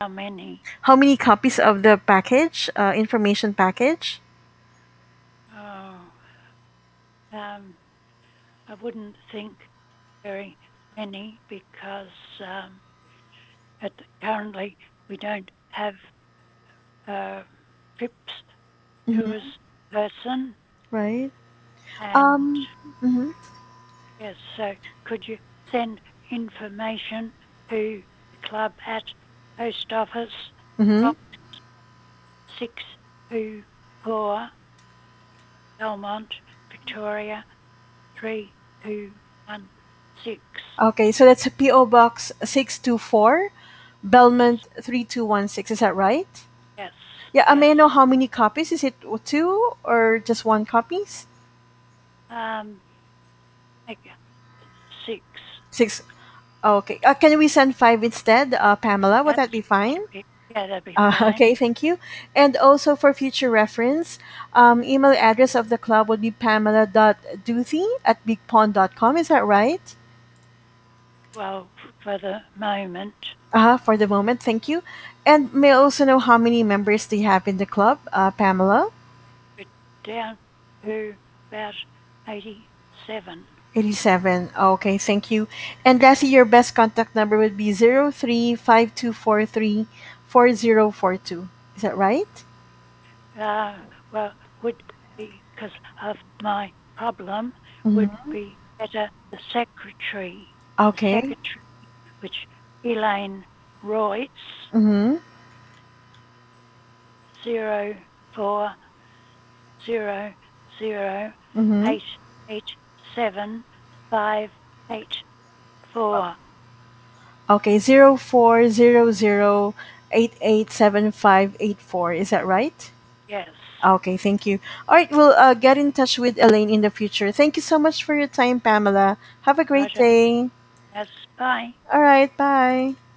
how many? How many copies of the package, information package? Oh, um, I wouldn't think very many because currently we don't have uh, trips to Mm-hmm. a person. Right. And Um. Mm-hmm. yes, so could you send information to the club at Post Office Mm-hmm. Box 624, Belmont, Victoria 3216? Okay, so that's PO Box 624, Belmont 3216. Is that right? Yes, Yeah, I yes. may I know how many copies? Is it two or just one copies? Um, like 6. Six. Okay. Can we send five instead, Pamela? Would Yes, that be fine? should be. Yeah, that'd be fine. Okay, thank you. And also for future reference, email address of the club would be pamela.duthie@bigpond.com. Is that right? Well, for the moment, For the moment, thank you. And may I also know how many members do you have in the club, Pamela? we're down to about 87. 87. Okay, thank you. And lastly, your best contact number would be 0352434042. Is that right? Well, would be because of my problem, would Mm-hmm. be better the secretary. The Okay. secretary, which Elaine Royce, Mm-hmm. Mm-hmm. 0400887584. Okay, 0400887584. Is that right? Yes. Okay, thank you. All right, we'll get in touch with Elaine in the future. Thank you so much for your time, Pamela. Have a great Roger. day. Yes. Bye. All right, bye.